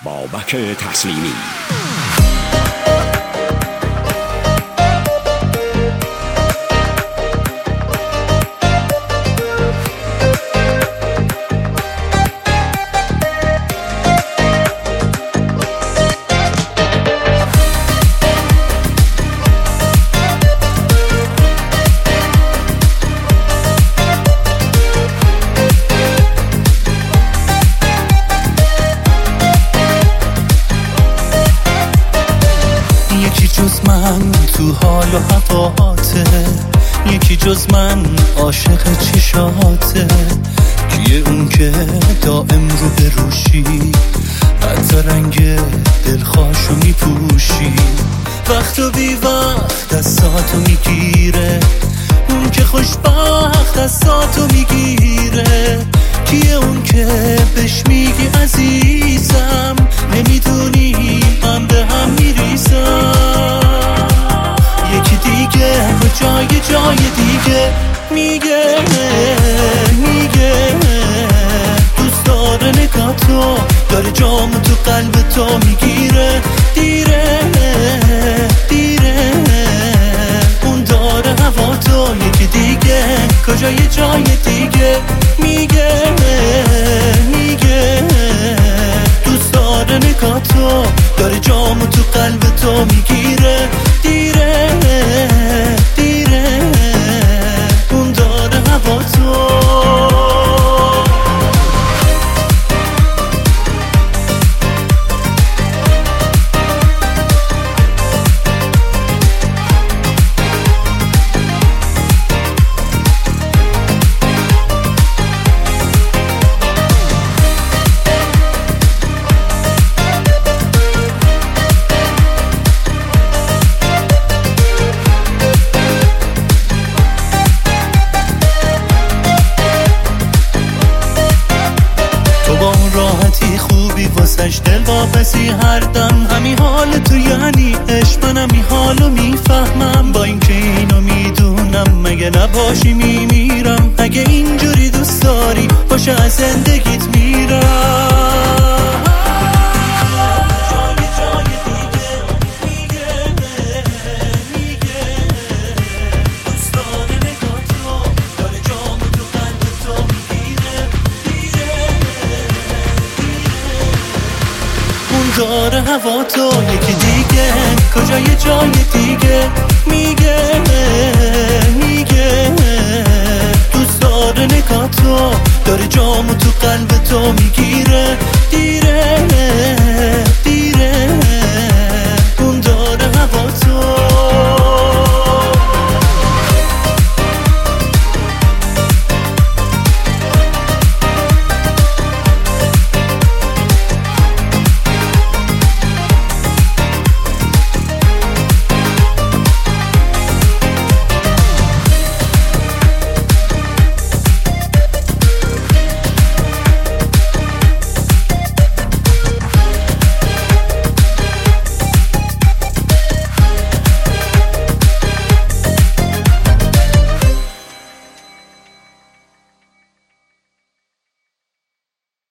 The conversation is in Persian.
بابک تسلیمی. جز من تو حال و هواته، یکی جز من عاشق چشاته. کیه اون که دائم رو به روشی، حتی رنگ دلخواشو میپوشی. وقت و بی وقت دستاتو میگیره، اون که خوشبخت دستاتو میگیره. کیه اون که بهش میگی عزیزم، نمیدونی من به هم میریزم. یکی دیگه و جای دیگه میگه دوست داره نگاتو، داره جامو تو قلب تو میگیره. دیره اون داره هوا تو. یکی دیگه کجای جای دیگه میگه دوست داره نگاتو، داره جامو تو قلب تو میگیره. دیره اون داره هوا تو. راحتی خوبی واسش دل واپسی هر دم. همین حال تو یعنی عشق، منم این حالو میفهمم. با اینکه اینو میدونم مگه نباشی میمیرم. اگه اینجوری دوست داری باشه از زندگیت میرم. داره هوا تو. یکی دیگه کجای جای دیگه میگه دوست داره نگاه تو، داره جامو تو قلب تو میگیره.